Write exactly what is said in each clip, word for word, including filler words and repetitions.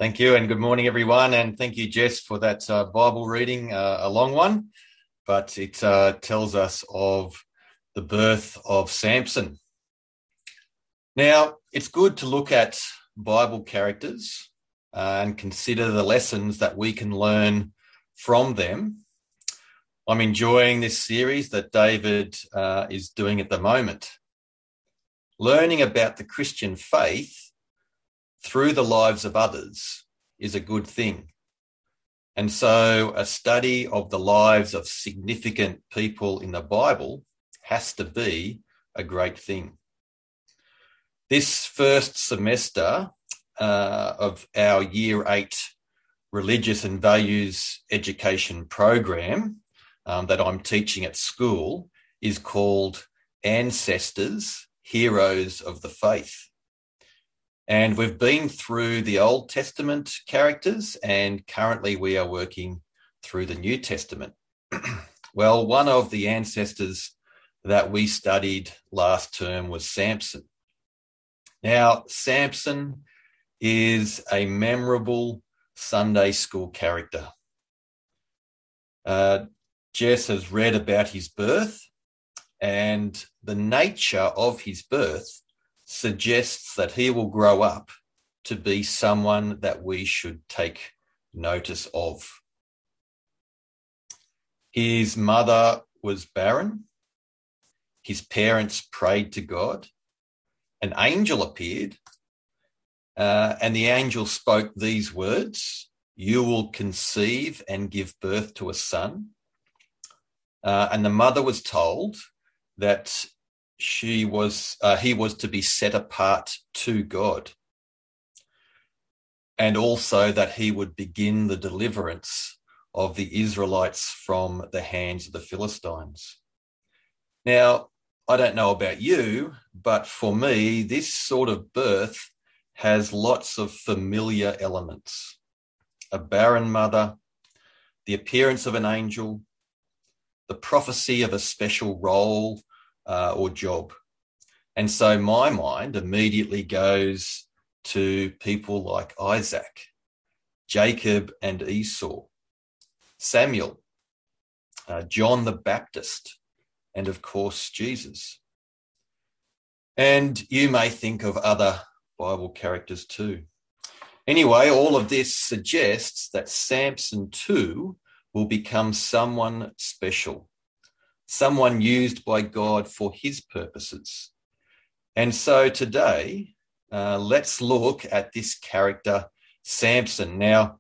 Thank you, and good morning, everyone. And thank you, Jess, for that uh, Bible reading, uh, a long one, but it uh, tells us of the birth of Samson. Now, it's good to look at Bible characters uh, and consider the lessons that we can learn from them. I'm enjoying this series that David uh, is doing at the moment. Learning about the Christian faith through the lives of others is a good thing. And so a study of the lives of significant people in the Bible has to be a great thing. This first semester uh, of our Year eight Religious and Values Education program um, that I'm teaching at school is called Ancestors, Heroes of the Faith. And we've been through the Old Testament characters, and currently we are working through the New Testament. Well, one of the ancestors that we studied last term was Samson. Now, Samson is a memorable Sunday school character. Uh, Jess has read about his birth, and the nature of his birth suggests that he will grow up to be someone that we should take notice of. His mother was barren. His parents prayed to God. An angel appeared, uh, and the angel spoke these words: "You will conceive and give birth to a son." Uh, and the mother was told that she was, uh, he was to be set apart to God, and also that he would begin the deliverance of the Israelites from the hands of the Philistines. Now, I don't know about you, but for me, this sort of birth has lots of familiar elements. A barren mother, the appearance of an angel, the prophecy of a special role uh, or job. And so my mind immediately goes to people like Isaac, Jacob and Esau, Samuel, uh, John the Baptist, and of course, Jesus. And you may think of other Bible characters too. Anyway, all of this suggests that Samson too will become someone special, someone used by God for his purposes. And so today, uh, let's look at this character, Samson. Now,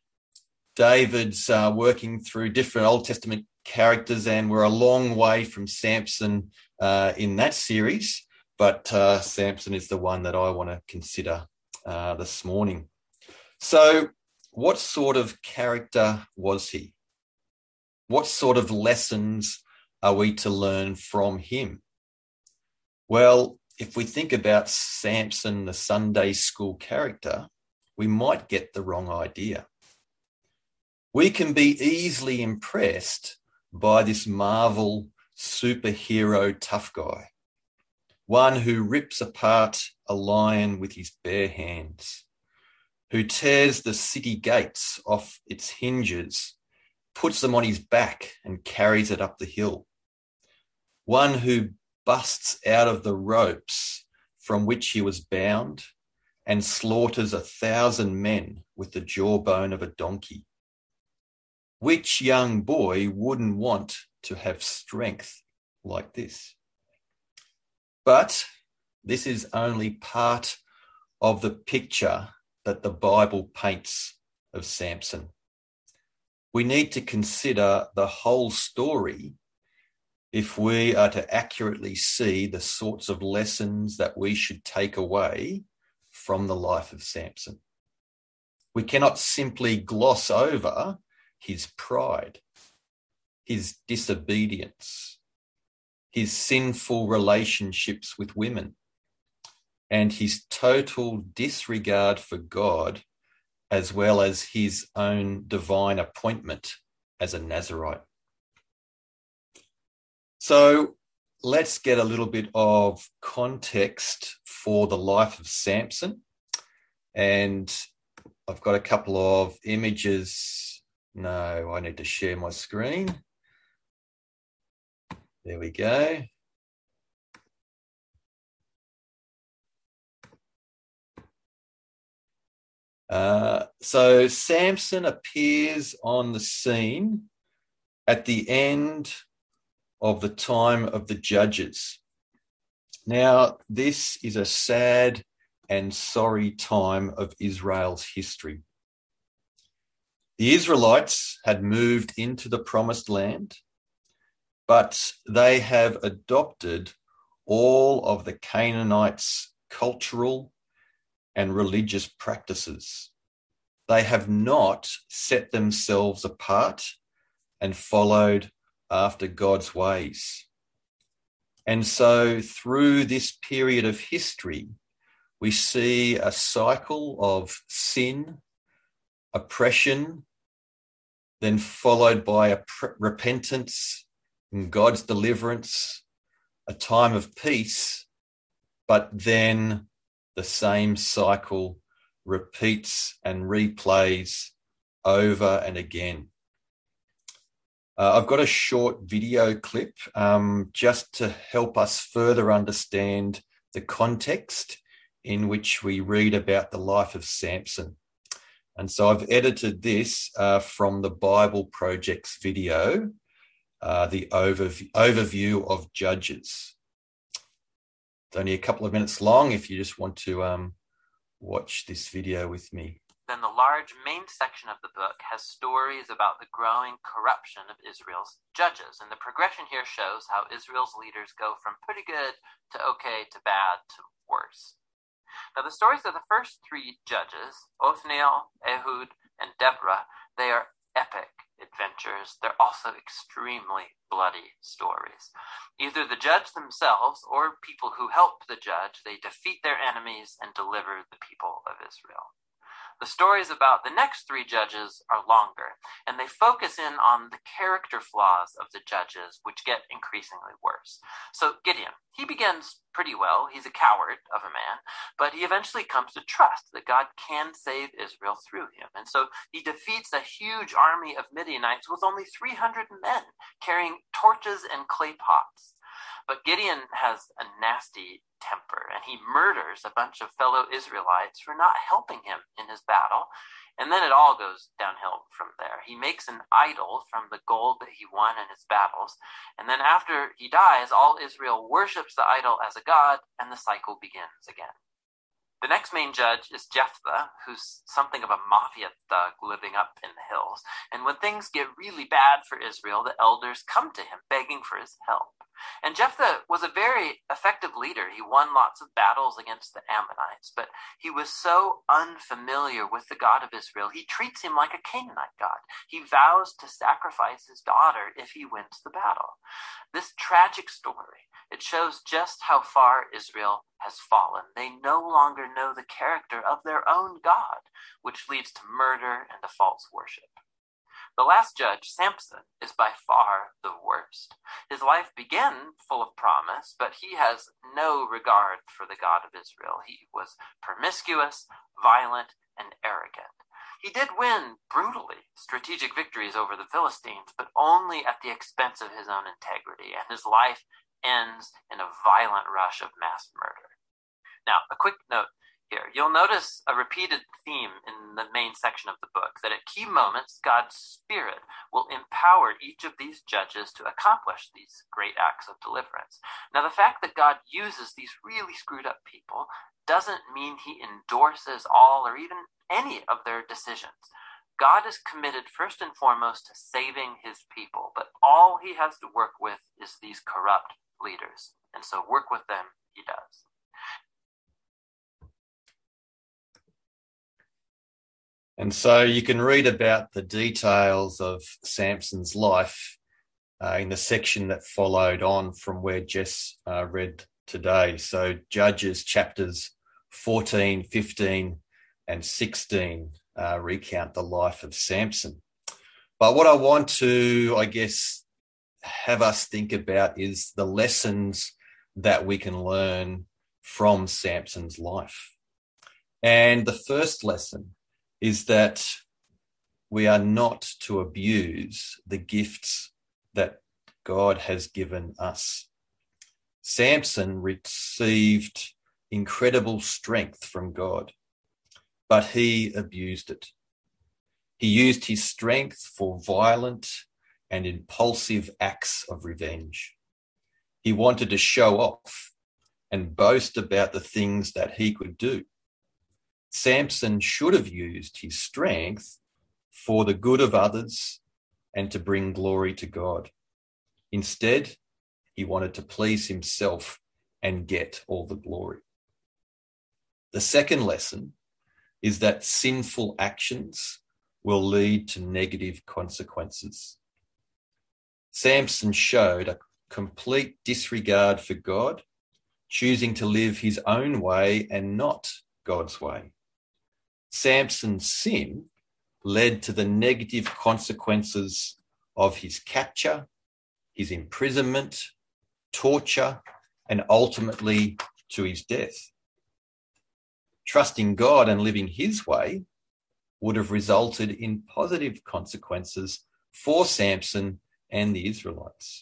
David's uh, working through different Old Testament characters, and we're a long way from Samson uh, in that series, but uh, Samson is the one that I want to consider uh, this morning. So, what sort of character was he? What sort of lessons are we to learn from him? Well, if we think about Samson, the Sunday school character, we might get the wrong idea. We can be easily impressed by this Marvel superhero tough guy, one who rips apart a lion with his bare hands, who tears the city gates off its hinges, puts them on his back and carries it up the hill. One who busts out of the ropes from which he was bound and slaughters a thousand men with the jawbone of a donkey. Which young boy wouldn't want to have strength like this? But this is only part of the picture that the Bible paints of Samson. We need to consider the whole story if we are to accurately see the sorts of lessons that we should take away from the life of Samson. We cannot simply gloss over his pride, his disobedience, his sinful relationships with women, and his total disregard for God, as well as his own divine appointment as a Nazirite. So let's get a little bit of context for the life of Samson. And I've got a couple of images. No, I need to share my screen. There we go. Uh, so Samson appears on the scene at the end of the time of the judges. Now, this is a sad and sorry time of Israel's history. The Israelites had moved into the promised land, but they have adopted all of the Canaanites' cultural and religious practices. They have not set themselves apart and followed after God's ways. And so through this period of history, we see a cycle of sin, oppression, then followed by a pre- repentance and God's deliverance, a time of peace, but then the same cycle repeats and replays over and again. Uh, I've got a short video clip um, just to help us further understand the context in which we read about the life of Samson. And so I've edited this uh, from the Bible Project's video, uh, the overv- overview of Judges. It's only a couple of minutes long if you just want to um, watch this video with me. Then the large main section of the book has stories about the growing corruption of Israel's judges. And the progression here shows how Israel's leaders go from pretty good to okay to bad to worse. Now, the stories of the first three judges, Othniel, Ehud, and Deborah, they are epic adventures. They're also extremely bloody stories. Either the judge themselves or people who help the judge, they defeat their enemies and deliver the people of Israel. The stories about the next three judges are longer, and they focus in on the character flaws of the judges, which get increasingly worse. So Gideon, he begins pretty well. He's a coward of a man, but he eventually comes to trust that God can save Israel through him. And so he defeats a huge army of Midianites with only three hundred men carrying torches and clay pots. But Gideon has a nasty temper, and he murders a bunch of fellow Israelites for not helping him in his battle. And then it all goes downhill from there. He makes an idol from the gold that he won in his battles. And then after he dies, all Israel worships the idol as a god, and the cycle begins again. The next main judge is Jephthah, who's something of a mafia thug living up in the hills. And when things get really bad for Israel, the elders come to him begging for his help. And Jephthah was a very effective leader. He won lots of battles against the Ammonites, but he was so unfamiliar with the God of Israel, he treats him like a Canaanite god. He vows to sacrifice his daughter if he wins the battle. This tragic story, it shows just how far Israel has fallen. They no longer know the character of their own God, which leads to murder and to false worship. The last judge, Samson, is by far the worst. His life began full of promise, but he has no regard for the God of Israel. He was promiscuous, violent, and arrogant. He did win brutally strategic victories over the Philistines, but only at the expense of his own integrity, and his life ends in a violent rush of mass murder. Now, a quick note here. You'll notice a repeated theme in the main section of the book, that at key moments, God's Spirit will empower each of these judges to accomplish these great acts of deliverance. Now, the fact that God uses these really screwed up people doesn't mean he endorses all or even any of their decisions. God is committed first and foremost to saving his people, but all he has to work with is these corrupt leaders. And so work with them he does. And so you can read about the details of Samson's life uh, in the section that followed on from where Jess uh, read today. So Judges chapters fourteen, fifteen, and sixteen uh, recount the life of Samson. But what I want to, I guess, have us think about is the lessons that we can learn from Samson's life. And the first lesson is that we are not to abuse the gifts that God has given us. Samson received incredible strength from God, but he abused it. He used his strength for violent and impulsive acts of revenge. He wanted to show off and boast about the things that he could do. Samson should have used his strength for the good of others and to bring glory to God. Instead, he wanted to please himself and get all the glory. The second lesson is that sinful actions will lead to negative consequences. Samson showed a complete disregard for God, choosing to live his own way and not God's way. Samson's sin led to the negative consequences of his capture, his imprisonment, torture, and ultimately to his death. Trusting God and living his way would have resulted in positive consequences for Samson and the Israelites.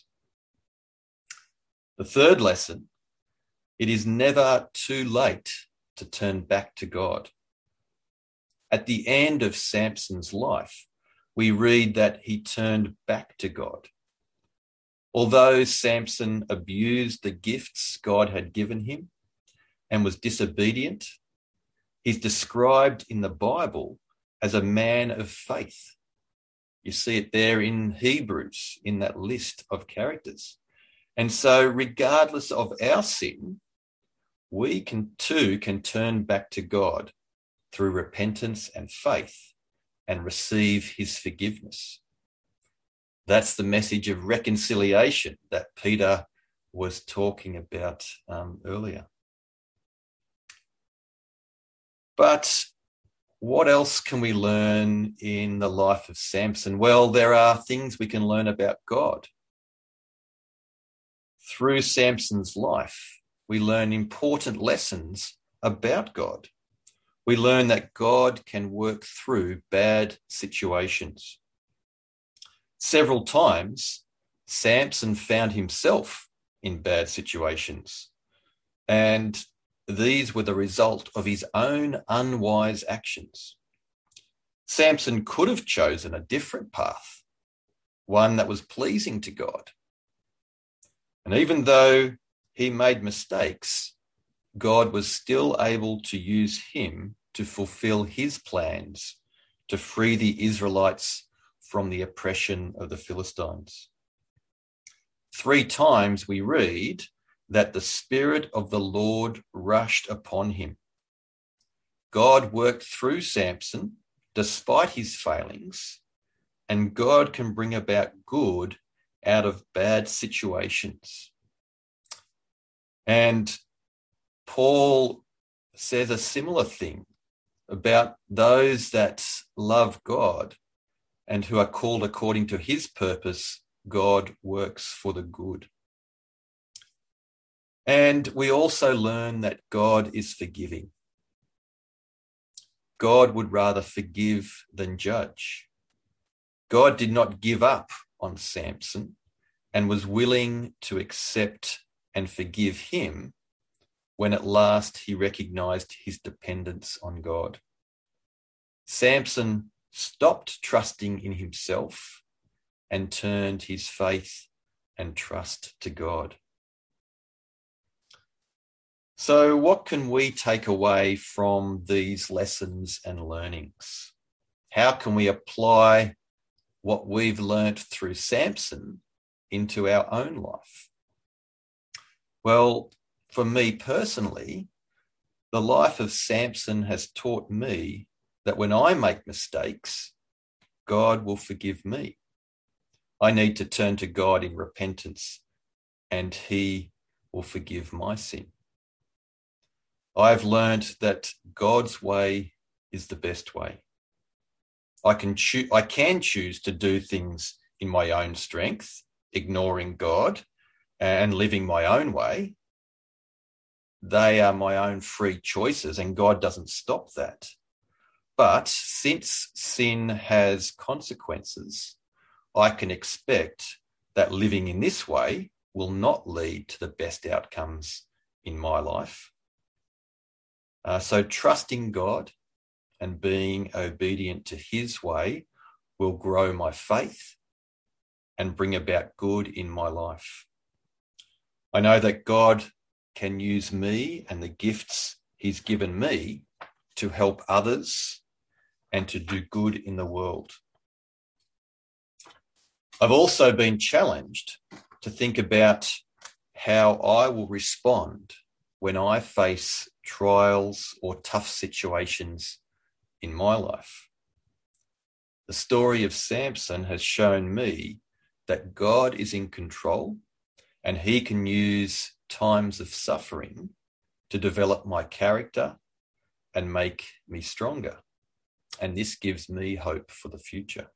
The third lesson, it is never too late to turn back to God. At the end of Samson's life, we read that he turned back to God. Although Samson abused the gifts God had given him and was disobedient, he's described in the Bible as a man of faith. You see it there in Hebrews, in that list of characters. And so regardless of our sin, we can too can turn back to God through repentance and faith and receive his forgiveness. That's the message of reconciliation that Peter was talking about um, earlier. But what else can we learn in the life of Samson? Well, there are things we can learn about God. Through Samson's life, we learn important lessons about God. We learn that God can work through bad situations. Several times, Samson found himself in bad situations, and these were the result of his own unwise actions. Samson could have chosen a different path, one that was pleasing to God. And even though he made mistakes, God was still able to use him to fulfill his plans to free the Israelites from the oppression of the Philistines. Three times we read that the Spirit of the Lord rushed upon him. God worked through Samson despite his failings, and God can bring about good out of bad situations. And Paul says a similar thing about those that love God and who are called according to his purpose. God works for the good. And we also learn that God is forgiving. God would rather forgive than judge. God did not give up on Samson and was willing to accept and forgive him when at last he recognized his dependence on God. Samson stopped trusting in himself and turned his faith and trust to God. So what can we take away from these lessons and learnings? How can we apply what we've learnt through Samson into our own life? Well, for me personally, the life of Samson has taught me that when I make mistakes, God will forgive me. I need to turn to God in repentance, and he will forgive my sin. I've learned that God's way is the best way. I can choose, I can choose to do things in my own strength, ignoring God and living my own way. They are my own free choices, and God doesn't stop that. But since sin has consequences, I can expect that living in this way will not lead to the best outcomes in my life. Uh, so trusting God and being obedient to his way will grow my faith and bring about good in my life. I know that God can use me and the gifts he's given me to help others and to do good in the world. I've also been challenged to think about how I will respond when I face trials or tough situations in my life. The story of Samson has shown me that God is in control and he can use times of suffering to develop my character and make me stronger. And this gives me hope for the future.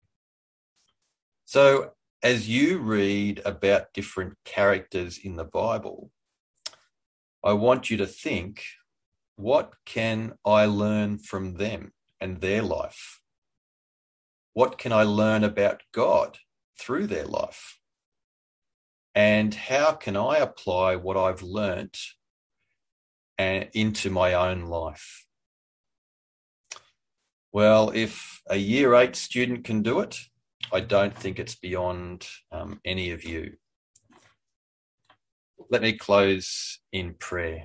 So as you read about different characters in the Bible, I want you to think, what can I learn from them and their life? What can I learn about God through their life? And how can I apply what I've learnt and into my own life? Well, if a year eight student can do it, I don't think it's beyond um, any of you. Let me close in prayer.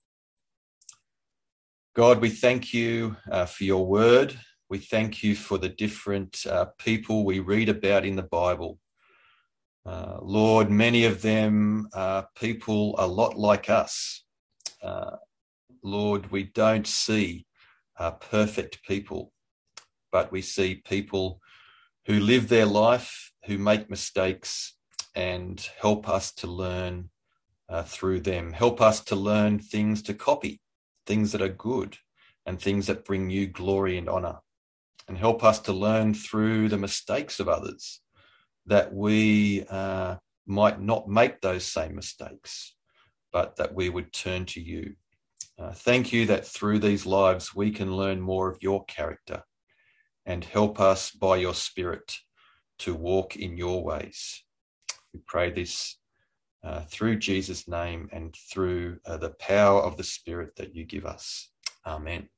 God, we thank you uh, for your word. We thank you for the different uh, people we read about in the Bible. Uh, Lord, many of them are people a lot like us. Uh, Lord, we don't see uh, perfect people, but we see people who live their life, who make mistakes, and help us to learn uh, through them. Help us to learn things to copy, things that are good, and things that bring you glory and honour. And help us to learn through the mistakes of others, that we uh, might not make those same mistakes, but that we would turn to you. Uh, thank you that through these lives we can learn more of your character, and help us by your Spirit to walk in your ways. We pray this uh, through Jesus' name and through uh, the power of the Spirit that you give us. Amen.